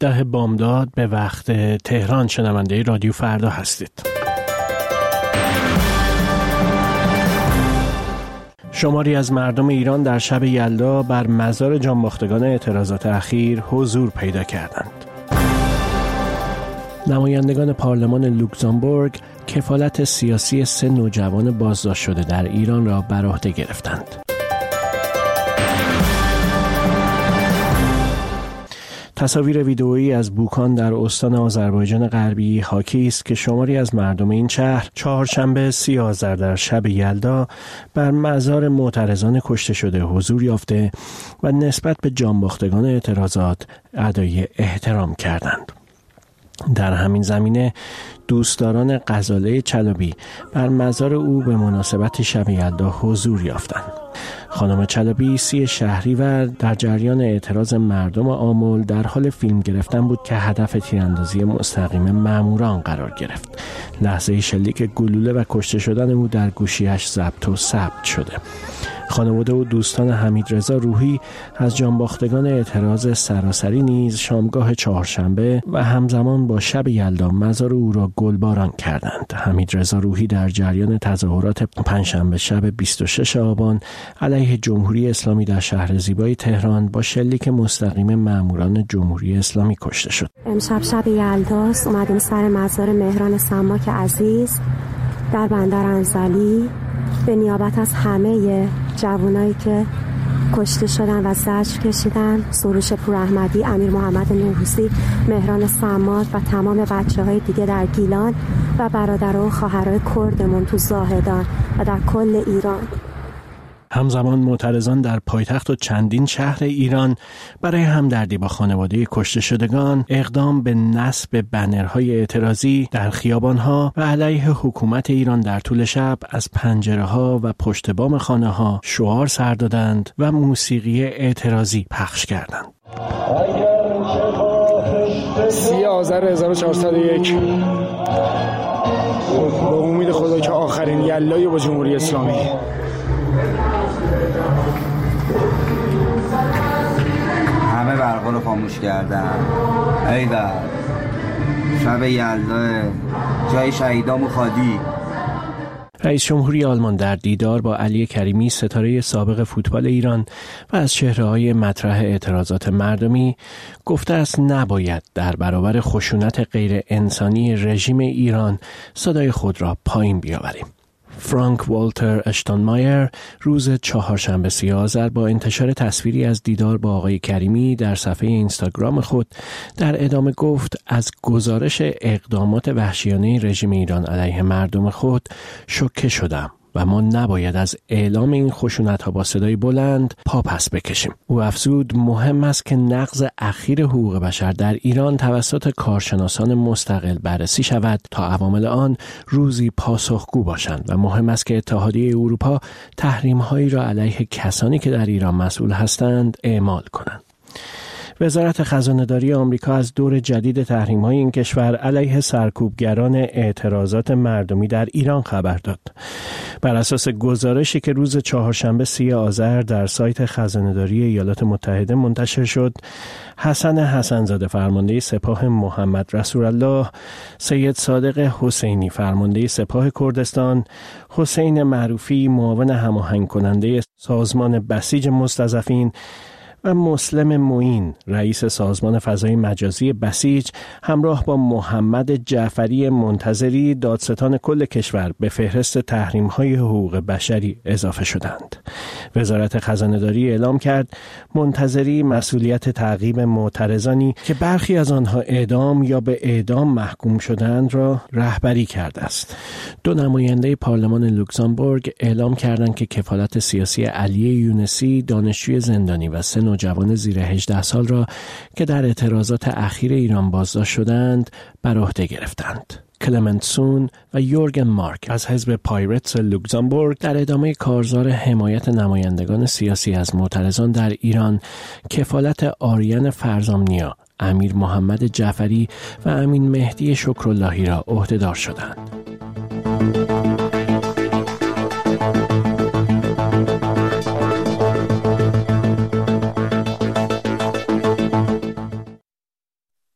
10 بامداد به وقت تهران شنونده رادیو فردا هستید. شماری از مردم ایران در شب یلدا بر مزار جانباختگان اعتراضات اخیر حضور پیدا کردند. نمایندگان پارلمان لوکزامبورگ کفالت سیاسی 3 نوجوان بازداشت شده در ایران را بر عهده گرفتند. تصاویر ویدئویی از بوکان در استان آذربایجان غربی حاکی است که شماری از مردم این شهر چهارشنبه 30 آذر در شب یلدا بر مزار معترضان کشته شده حضور یافته و نسبت به جانباختگان اعتراضات ادای احترام کردند. در همین زمینه دوستداران غزاله چلبی بر مزار او به مناسبت شب یلدا حضور یافتند. خانم چلبی 30 شهریور در جریان اعتراض مردم آمل در حال فیلم گرفتن بود که هدف تیراندازی مستقیم ماموران قرار گرفت. لحظه شلیک گلوله و کشته شدن او در گوشیش ضبط و ثبت شده. خانواده و دوستان حمیدرضا روحی از جانباختگان اعتراض سراسری نیز شامگاه چهارشنبه و همزمان با شب یلدا مزار او را گلباران کردند. حمیدرضا روحی در جریان تظاهرات پنجشنبه شب 26 آبان علیه جمهوری اسلامی در شهر زیبای تهران با شلیک مستقیم ماموران جمهوری اسلامی کشته شد. امشب شب یلداست. اومدیم سر مزار مهران سماک عزیز در بندر انزلی به نیابت از همه جوانایی که کشته شدن و زجر کشیدن، سروش پوراحمدی، امیر محمد نوروزی، مهران سماک و تمام بچه‌های دیگه در گیلان و برادرها و خواهرای کردمون تو زاهدان و در کل ایران. همزمان معترضان در پایتخت و چندین شهر ایران برای همدردی با خانواده کشته شدگان اقدام به نصب بنرهای اعتراضی در خیابانها و علیه حکومت ایران در طول شب از پنجره‌ها و پشت بام خانه‌ها شعار سر دادند و موسیقی اعتراضی پخش کردند. 30 آذر 1401 به امید خدا که آخرین یلای با جمهوری اسلامی. همه برقا رو خاموش کردن. ایوه شب یلدا جای شهیدامو خادی. رئیس جمهوری آلمان در دیدار با علی کریمی ستاره سابق فوتبال ایران و از چهره‌های مطرح اعتراضات مردمی گفته است نباید در برابر خشونت غیر انسانی رژیم ایران صدای خود را پایین بیاوریم. فرانک والتر اشتانمایر روز چهارشنبه 30 آذر با انتشار تصویری از دیدار با آقای کریمی در صفحه اینستاگرام خود در ادامه گفت از گزارش اقدامات وحشیانه رژیم ایران علیه مردم خود شوکه شدم و ما نباید از اعلام این خشونت‌ها با صدای بلند پا پس بکشیم. او افزود مهم است که نقض اخیر حقوق بشر در ایران توسط کارشناسان مستقل بررسی شود تا عوامل آن روزی پاسخگو باشند و مهم است که اتحادیه اروپا تحریم‌هایی را علیه کسانی که در ایران مسئول هستند اعمال کنند. وزارت خزانه‌داری آمریکا از دور جدید تحریم‌های این کشور علیه سرکوبگران اعتراضات مردمی در ایران خبر داد. بر اساس گزارشی که روز چهارشنبه 30 آذر در سایت خزانه‌داری ایالات متحده منتشر شد، حسن حسن‌زاده فرمانده سپاه محمد رسول الله، سید صادق حسینی فرمانده سپاه کردستان، حسین معروفی معاون هماهنگ کننده سازمان بسیج مستضعفین و مسلم معین رئیس سازمان فضای مجازی بسیج همراه با محمد جعفری منتظری دادستان کل کشور به فهرست تحریم‌های حقوق بشری اضافه شدند. وزارت خزانه‌داری اعلام کرد منتظری مسئولیت تعقیب معترضانی که برخی از آنها اعدام یا به اعدام محکوم شدند را رهبری کرده است. 2 نماینده پارلمان لوکزامبورگ اعلام کردند که کفالت سیاسی علی یونسی دانشجوی زندانی و 3 نوجوان زیر 18 سال را که در اعتراضات اخیر ایران بازداشت شدند بر عهده گرفتند. کلمنت سون و یورگن مارک از حزب پایرتس لوکزامبورگ در ادامه کارزار حمایت نمایندگان سیاسی از معترضان در ایران کفالت آریان فرزامنیا، امیر محمد جعفری و امین مهدی شکراللهی را عهدهدار شدند.